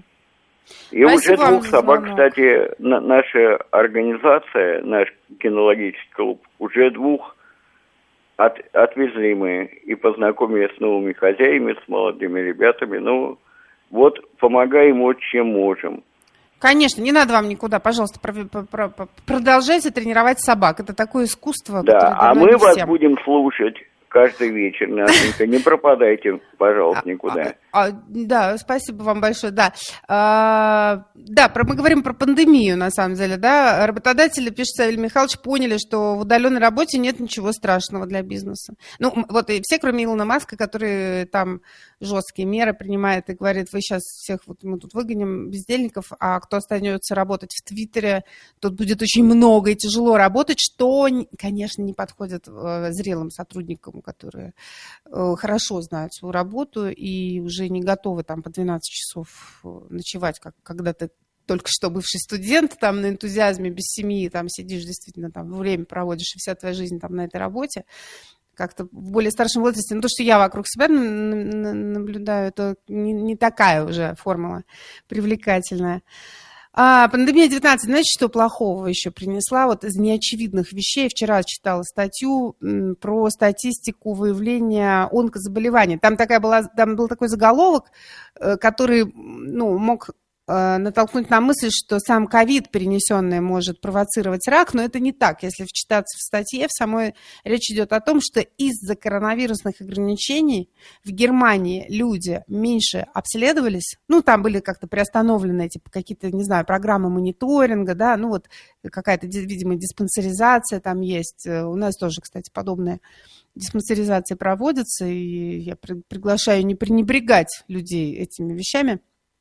И Спасибо уже двух собак, звонок. кстати, на, наша организация, наш кинологический клуб, уже двух От, отвезли мы и познакомились с новыми хозяевами, с молодыми ребятами. Ну, вот помогаем вот чем можем. Конечно, не надо вам никуда, пожалуйста, про, про, про, продолжайте тренировать собак. Это такое искусство. Да, а мы вас всем. будем слушать каждый вечер, Настенька. Не пропадайте, пожалуйста, никуда. А, а, да, спасибо вам большое. Да, а, да про, мы говорим про пандемию, на самом деле. Да? Работодатели, пишет Савелий Михайлович, поняли, что в удаленной работе нет ничего страшного для бизнеса. Ну, вот и все, кроме Илона Маска, который там жесткие меры принимает и говорит, вы сейчас всех, вот мы тут выгоним бездельников, а кто останется работать в Твиттере, тут будет очень много и тяжело работать, что, конечно, не подходит зрелым сотрудникам, которые хорошо знают свою работу и уже не готовы там по двенадцать часов ночевать, как когда ты только что бывший студент, там на энтузиазме, без семьи, там сидишь действительно, там время проводишь, и вся твоя жизнь там на этой работе. Как-то в более старшем возрасте, ну, то, что я вокруг себя наблюдаю, это не, не такая уже формула привлекательная. А, пандемия девятнадцать, знаете, что плохого еще принесла? Вот из неочевидных вещей. Вчера читала статью м, про статистику выявления онкозаболеваний. Там, такая была, там был такой заголовок, э, который ну, мог э, натолкнуть на мысль, что сам ковид, перенесенный, может провоцировать рак, но это не так. Если вчитаться в статье, в самой речь идет о том, что из-за коронавирусных ограничений в Германии люди меньше обследовались. Ну, там были как-то приостановлены типа, какие-то, не знаю, программы мониторинга, да, ну вот какая-то, видимо, диспансеризация там есть. У нас тоже, кстати, подобная диспансеризация проводится, и я приглашаю не пренебрегать людей этими вещами.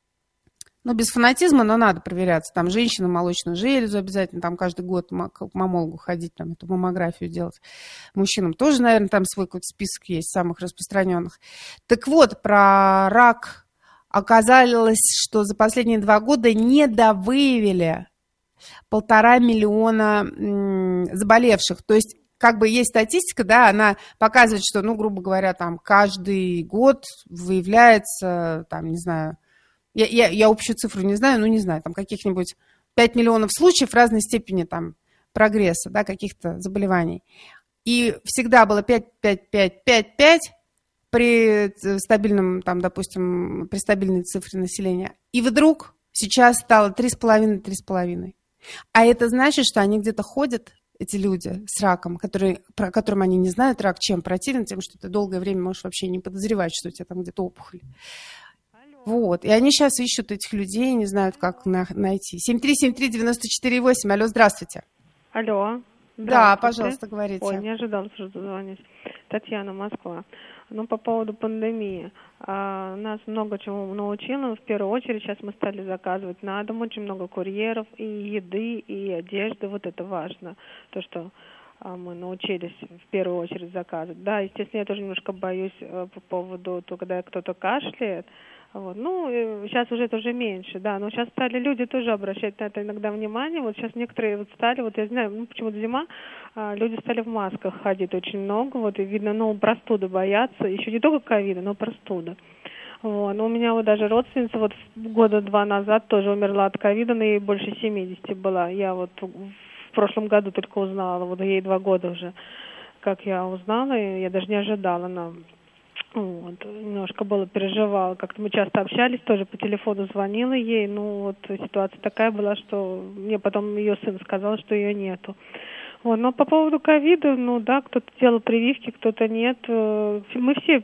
Ну, без фанатизма, но надо проверяться. Там женщина, молочную железу обязательно, там каждый год к маммологу ходить, там эту маммографию делать. Мужчинам тоже, наверное, там свой какой-то список есть, самых распространенных. Так вот, про рак оказалось, что за последние два года недовыявили полтора миллиона м, заболевших. То есть, как бы есть статистика, да, она показывает, что, ну, грубо говоря, там каждый год выявляется, там, не знаю, Я, я, я общую цифру не знаю, ну, не знаю, там каких-нибудь пять миллионов случаев разной степени там прогресса, да, каких-то заболеваний. И всегда было пять, пять, пять, пять, пять при стабильном, там, допустим, при стабильной цифре населения. И вдруг сейчас стало три с половиной, три с половиной. А это значит, что они где-то ходят, эти люди с раком, которые, про которым они не знают, рак чем противен, тем, что ты долгое время можешь вообще не подозревать, что у тебя там где-то опухоль. Вот, и они сейчас ищут этих людей, не знают, как на- найти. семь три семь три девять четыре восемь. Алло, здравствуйте. Алло. Да, пожалуйста, говорите. Ой, не ожидала, что звонить. Татьяна, Москва. Ну, по поводу пандемии. А, нас много чему научило. В первую очередь сейчас мы стали заказывать на дом очень много курьеров и еды, и одежды. Вот это важно. То, что а, мы научились в первую очередь заказывать. Да, естественно, я тоже немножко боюсь а, по поводу, то, когда кто-то кашляет. Вот. Ну, сейчас уже это уже меньше, да, но сейчас стали люди тоже обращать на это иногда внимание. Вот сейчас некоторые вот стали, вот я знаю, ну, почему-то зима, а, люди стали в масках ходить очень много, вот, и видно, ну, простуды боятся, еще не только ковида, но простуда. Вот. Но у меня вот даже родственница вот года два назад тоже умерла от ковида, но ей больше семидесяти была. Я вот в прошлом году только узнала, вот ей два года уже, как я узнала, и я даже не ожидала, но... Вот, немножко было, переживала. Как-то мы часто общались, тоже по телефону звонила ей. Ну, вот ситуация такая была, что мне потом ее сын сказал, что ее нету. Вот, но по поводу ковида, ну да, кто-то делал прививки, кто-то нет. Мы все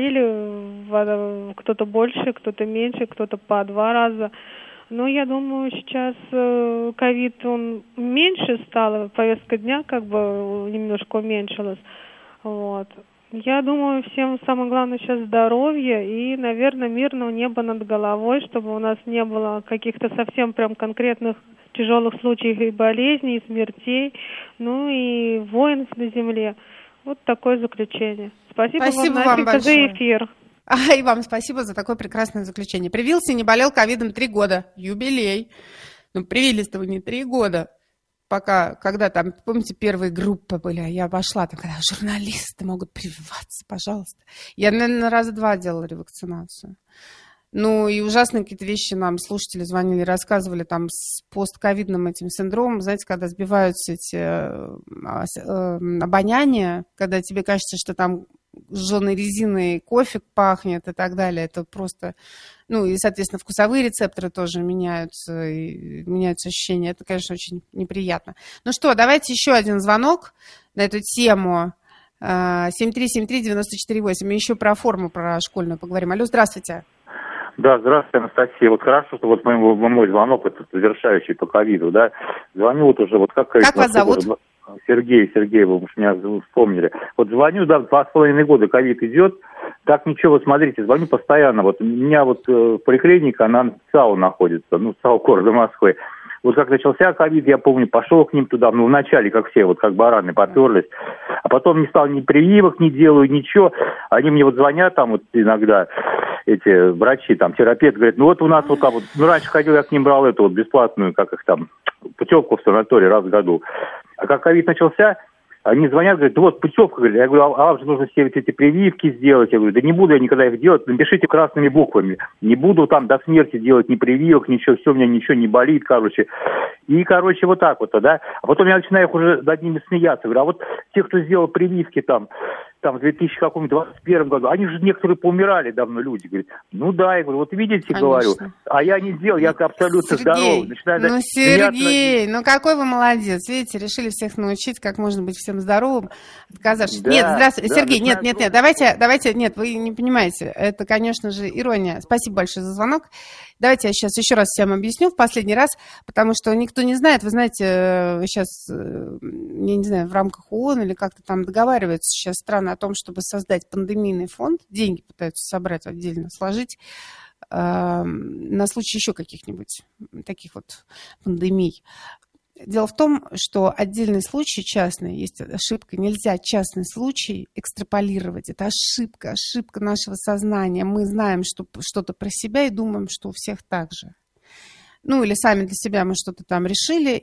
переболели, кто-то больше, кто-то меньше, кто-то по два раза. Но я думаю, сейчас ковид, он меньше стал, повестка дня как бы немножко уменьшилась. Вот. Я думаю, всем самое главное сейчас здоровье и, наверное, мирного неба над головой, чтобы у нас не было каких-то совсем прям конкретных тяжелых случаев и болезней, и смертей, ну и войн на земле. Вот такое заключение. Спасибо, спасибо вам, вам Настенька, за эфир. А, и вам спасибо за такое прекрасное заключение. Привился и не болел ковидом три года. Юбилей. Ну, привились-то вы не три года. Пока, когда там, помните, первые группы были, я пошла, там, когда журналисты могут прививаться, пожалуйста. Я, наверное, раза два делала ревакцинацию. Ну, и ужасные какие-то вещи нам слушатели звонили, рассказывали там с постковидным этим синдромом, знаете, когда сбиваются эти э, э, обоняния, когда тебе кажется, что там жженой резиной кофе пахнет и так далее, это просто... Ну, и, соответственно, вкусовые рецепторы тоже меняются, и меняются ощущения. Это, конечно, очень неприятно. Ну что, давайте еще один звонок на эту тему. семь три семь три девять четыре восемь. И еще про форму, про школьную поговорим. Алло, здравствуйте. Да, здравствуйте, Анастасия. Вот хорошо, что вот мой, мой звонок, этот завершающий по ковиду, да, звоню вот уже, вот как... Как вас зовут? Сергей, Сергей, вы уж меня вспомнили. Вот звоню, да, два с половиной года ковид идет, так ничего, вот смотрите, звоню постоянно. Вот у меня вот э, поликлиника, она в ЦАУ находится, ну, ЦАУ города Москвы. Вот как начался ковид, я помню, пошел к ним туда, ну, вначале, как все, вот как бараны поперлись, а потом не стал ни прививок, не делаю, ничего. Они мне вот звонят там вот иногда, эти врачи, там, терапевты, говорят, ну, вот у нас вот там вот, ну, раньше ходил, я к ним брал эту вот бесплатную, как их там, путевку в санаторий раз в году. А как ковид начался, Они звонят, говорят, вот путевка, говорят. Я говорю, а вам же нужно все эти прививки сделать. Я говорю, да не буду я никогда их делать, напишите красными буквами. Не буду там до смерти делать ни прививок, ничего, все, у меня ничего не болит, короче. И, короче, вот так вот, да. А потом я начинаю уже над ними смеяться. Говорю, а вот те, кто сделал прививки там, там в две тысячи двадцать первом году, они же некоторые поумирали давно, люди. Говорят, ну да, я говорю, вот видите, конечно. Говорю, а я не сделал, я абсолютно Сергей, здоров. Начинаю, ну, Сергей, ну какой вы молодец. Видите, решили всех научить, как можно быть всем здоровым, отказавшись. Да, нет, здравствуйте, да, Сергей, нет, нет, нет, давайте, давайте, нет, вы не понимаете, это, конечно же, ирония. Спасибо большое за звонок. Давайте я сейчас еще раз всем объясню в последний раз, потому что никто не знает, вы знаете, сейчас, я не знаю, в рамках ООН или как-то там договариваются сейчас страны о том, чтобы создать пандемийный фонд, деньги пытаются собрать отдельно, сложить э, на случай еще каких-нибудь таких вот пандемий. Дело в том, что отдельный случай частный, есть ошибка, нельзя частный случай экстраполировать. Это ошибка, ошибка нашего сознания. Мы знаем что, что-то про себя и думаем, что у всех так же. Ну, или сами для себя мы что-то там решили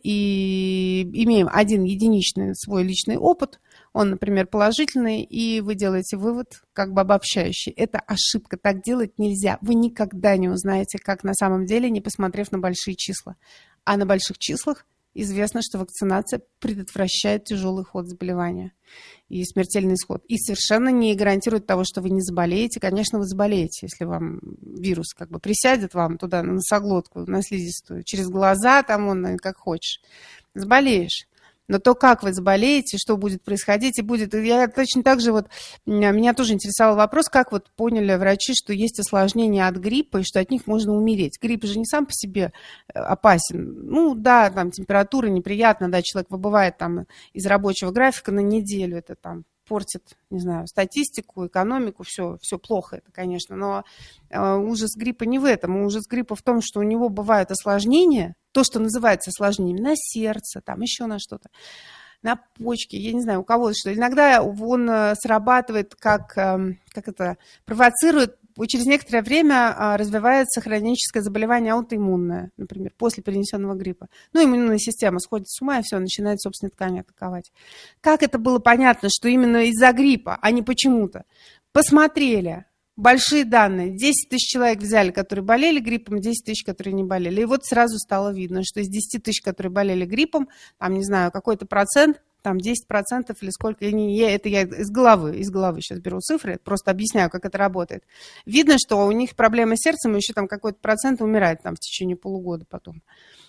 и имеем один единичный свой личный опыт, он, например, положительный, и вы делаете вывод как бы обобщающий. Это ошибка, так делать нельзя. Вы никогда не узнаете, как на самом деле, не посмотрев на большие числа. А на больших числах известно, что вакцинация предотвращает тяжелый ход заболевания и смертельный исход. И совершенно не гарантирует того, что вы не заболеете. Конечно, вы заболеете, если вам вирус как бы присядет вам туда на носоглотку, на слизистую, через глаза, там он, как хочешь. Заболеешь. Но то, как вы заболеете, что будет происходить, и будет... Я точно так же вот... Меня тоже интересовал вопрос, как вот поняли врачи, что есть осложнения от гриппа, и что от них можно умереть. Грипп же не сам по себе опасен. Ну, да, там температура неприятна, да, человек выбывает там из рабочего графика на неделю, это там портит, не знаю, статистику, экономику, все, все плохо это, конечно. Но э, ужас гриппа не в этом. Ужас гриппа в том, что у него бывают осложнения, то, что называется осложнениями, на сердце, там еще на что-то, на почки, я не знаю, у кого что. Иногда он срабатывает, как, как это, провоцирует, через некоторое время развивается хроническое заболевание аутоиммунное, например, после перенесенного гриппа. Ну, иммунная система сходит с ума, и все, начинает собственные ткани атаковать. Как это было понятно, что именно из-за гриппа, а не почему-то? Посмотрели. Большие данные. десять тысяч человек взяли, которые болели гриппом, десять тысяч, которые не болели. И вот сразу стало видно, что из десяти тысяч, которые болели гриппом, там, не знаю, какой-то процент, там десять процентов или сколько, я не, я, это я из головы, из головы сейчас беру цифры, просто объясняю, как это работает. Видно, что у них проблемы с сердцем, и еще там какой-то процент умирает там в течение полугода потом.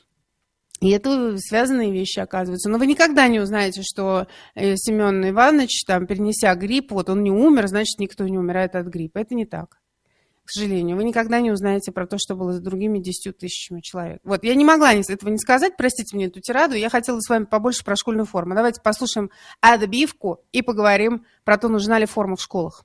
И это связанные вещи, оказываются. Но вы никогда не узнаете, что Семен Иванович, там, перенеся грипп, вот он не умер, значит, никто не умирает от гриппа. Это не так, к сожалению. Вы никогда не узнаете про то, что было с другими десятью тысячами человек. Вот, я не могла этого не сказать, простите мне эту тираду, я хотела с вами побольше про школьную форму. Давайте послушаем отбивку и поговорим про то, нужна ли форма в школах.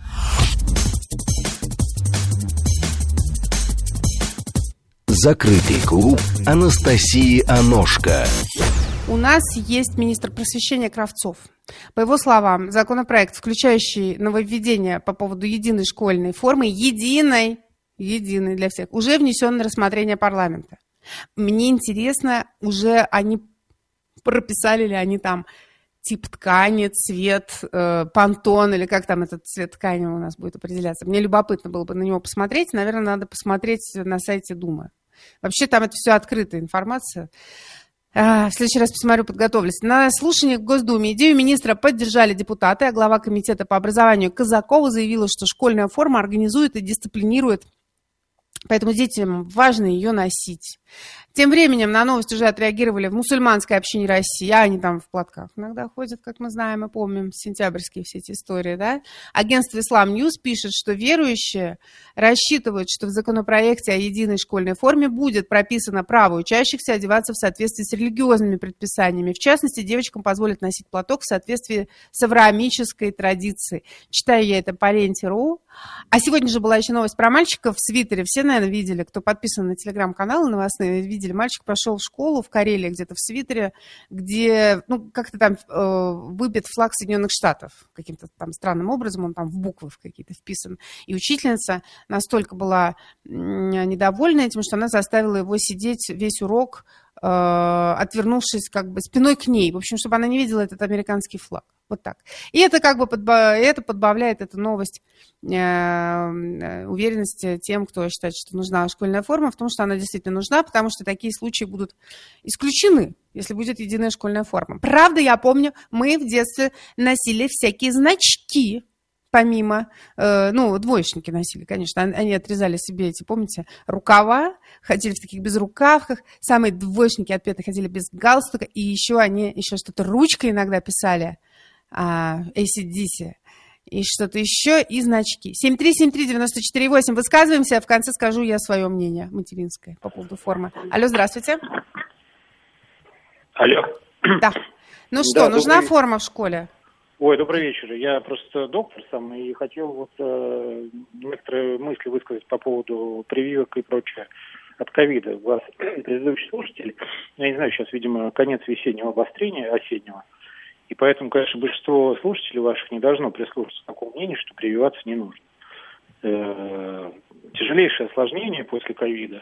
Закрытый клуб Анастасии Аношко. У нас есть министр просвещения Кравцов. По его словам, законопроект, включающий нововведения по поводу единой школьной формы, единой, единой для всех, уже внесен на рассмотрение парламента. Мне интересно, уже они прописали ли они там тип ткани, цвет, э, пантон, или как там этот цвет ткани у нас будет определяться. Мне любопытно было бы на него посмотреть. Наверное, надо посмотреть на сайте Думы. Вообще там это все открытая информация. В следующий раз посмотрю, подготовлюсь. На слушаниях в Госдуме идею министра поддержали депутаты, а глава комитета по образованию Казакова заявила, что школьная форма организует и дисциплинирует, поэтому детям важно ее носить. Тем временем на новость уже отреагировали в мусульманской общине России, а они там в платках иногда ходят, как мы знаем и помним, сентябрьские все эти истории, да? Агентство Ислам Ньюс пишет, что верующие рассчитывают, что в законопроекте о единой школьной форме будет прописано право учащихся одеваться в соответствии с религиозными предписаниями. В частности, девочкам позволят носить платок в соответствии с авраамической традицией. Читаю я это по ленте точка ру. А сегодня же была еще новость про мальчиков в свитере. Все, наверное, видели, кто подписан на телеграм-каналы новостные, видели. Мальчик пошел в школу в Карелии, где-то в свитере, где, ну, как-то там э, выбит флаг Соединенных Штатов. Каким-то там странным образом он там в буквы какие-то вписан. И учительница настолько была недовольна этим, что она заставила его сидеть весь урок отвернувшись как бы спиной к ней, в общем, чтобы она не видела этот американский флаг. Вот так. И это как бы подба- это подбавляет эту новость э, уверенности тем, кто считает, что нужна школьная форма, в том, что она действительно нужна, потому что такие случаи будут исключены, если будет единая школьная форма. Правда, я помню, мы в детстве носили всякие значки, помимо, э, ну, двоечники носили, конечно, они отрезали себе эти, помните, рукава, ходили в таких безрукавках, самые двоечники отпетые ходили без галстука, и еще они еще что-то ручкой иногда писали, эй си ди си, и что-то еще, и значки. семь три семь три девять четыре восемь. Высказываемся, а в конце скажу я свое мнение материнское по поводу формы. Алло, здравствуйте. Алло. Да. Ну что, да, нужна добрый... форма в школе? Ой, добрый вечер. Я просто доктор сам и хотел вот э, некоторые мысли высказать по поводу прививок и прочее от ковида. У вас предыдущий слушатель, я не знаю, сейчас, видимо, конец весеннего обострения, осеннего. И поэтому, конечно, большинство слушателей ваших не должно прислушаться к такому мнению, что прививаться не нужно. Э-э- тяжелейшие осложнения после ковида,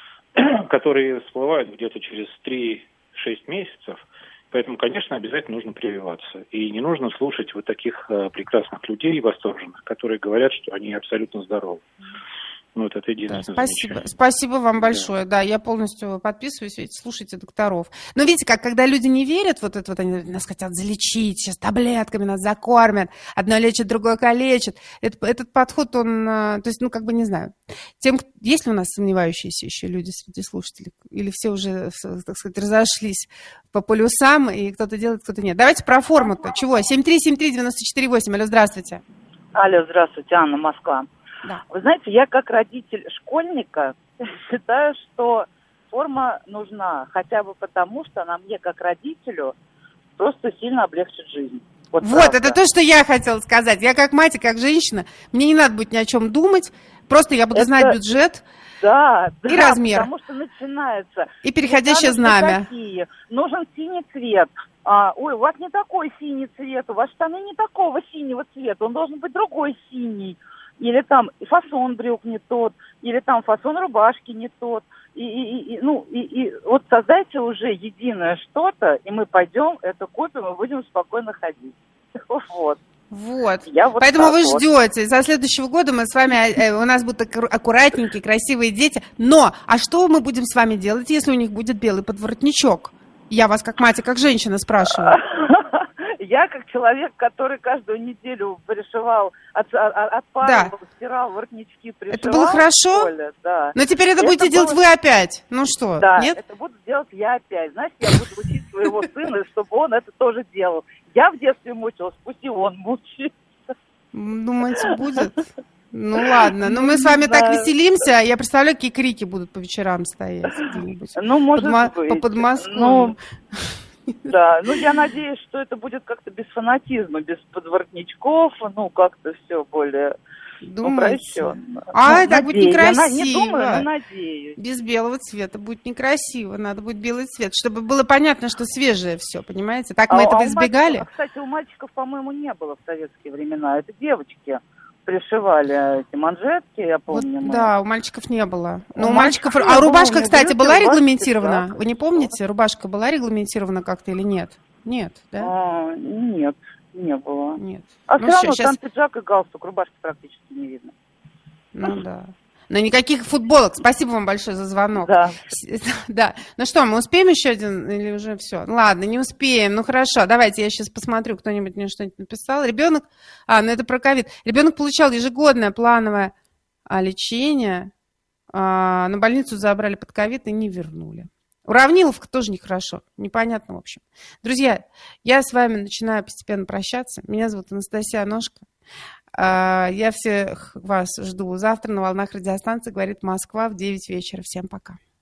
которые всплывают где-то через три-шесть месяцев. Поэтому, конечно, обязательно нужно прививаться. И не нужно слушать вот таких э, прекрасных людей, восторженных, которые говорят, что они абсолютно здоровы. Ну, вот это единственное. Да, спасибо. Спасибо вам большое. Да. да, я полностью подписываюсь. Ведь слушайте докторов. Но видите, как когда люди не верят, вот это вот они нас хотят залечить, сейчас таблетками нас закормят, одно лечит, другое калечит. Это, этот подход, он, то есть, ну, как бы не знаю. Тем, есть ли у нас сомневающиеся еще люди среди слушателей? Или все уже, так сказать, разошлись по полюсам, и кто-то делает, кто-то нет? Давайте про форму-то. Чего? семь три семь три девять четыре восемь. Алло, здравствуйте. Алло, здравствуйте, Анна, Москва. Да. Вы знаете, я как родитель школьника считаю, что форма нужна хотя бы потому, что она мне как родителю просто сильно облегчит жизнь. Вот, вот это то, что я хотела сказать. Я как мать и как женщина, мне не надо будет ни о чем думать, просто я буду это... знать бюджет да, и да, размер. Потому что начинается. И переходящее знамя. Такие. Нужен синий цвет. А, ой, у вас не такой синий цвет, у вас штаны не такого синего цвета, он должен быть другой синий. Или там фасон брюк не тот, или там фасон рубашки не тот. И, и, и, ну, и, и вот создайте уже единое что-то, и мы пойдем, это купим, и будем спокойно ходить. Вот. Вот. вот Поэтому вы вот. ждете. Со следующего года мы с вами, у нас будут аккуратненькие, красивые дети. Но, а что мы будем с вами делать, если у них будет белый подворотничок? Я вас как мать и как женщина спрашиваю. Я, как человек, который каждую неделю пришивал, от, от, отпаривал, да. стирал воротнички, пришивал. Это было хорошо? Школе, да. Но теперь это, это будете было... делать вы опять. Ну что, да, нет? это буду делать я опять. Знаете, я буду учить своего сына, чтобы он это тоже делал. Я в детстве мучилась, пусть и он мучится. Думаете, будет? Ну ладно, но мы с вами так веселимся. Я представляю, какие крики будут по вечерам стоять где-нибудь. Ну, может быть. По Подмосковью. Ну... Да, ну я надеюсь, что это будет как-то без фанатизма, без подворотничков, ну как-то все более упрощенно. А, ну, так будет некрасиво. Я не думаю, но надеюсь. Без белого цвета будет некрасиво, надо будет белый цвет, чтобы было понятно, что свежее все, понимаете? Так мы а, этого а избегали. Мальчиков, кстати, у мальчиков, по-моему, не было в советские времена, это девочки пришивали эти манжетки, я помню. Вот, да, у мальчиков не было. Но у, у мальчиков... мальчиков... А рубашка, кстати, была регламентирована? Вы не помните? Рубашка была регламентирована как-то или нет? Нет, да? А, нет, не было. Нет. А ну, все равно сейчас... там пиджак и галстук, рубашки практически не видно. Ну да. Но никаких футболок. Спасибо вам большое за звонок. Да. Да. Ну что, мы успеем еще один или уже все? Ладно, не успеем. Ну хорошо, давайте я сейчас посмотрю, кто-нибудь мне что-нибудь написал. Ребенок, а, ну это про ковид. Ребенок получал ежегодное плановое а, лечение, а, на больницу забрали под ковид и не вернули. Уравниловка тоже нехорошо. Непонятно, в общем. Друзья, я с вами начинаю постепенно прощаться. Меня зовут Анастасия Ножка. Я всех вас жду завтра на волнах радиостанции «Говорит Москва» в девять вечера. Всем пока.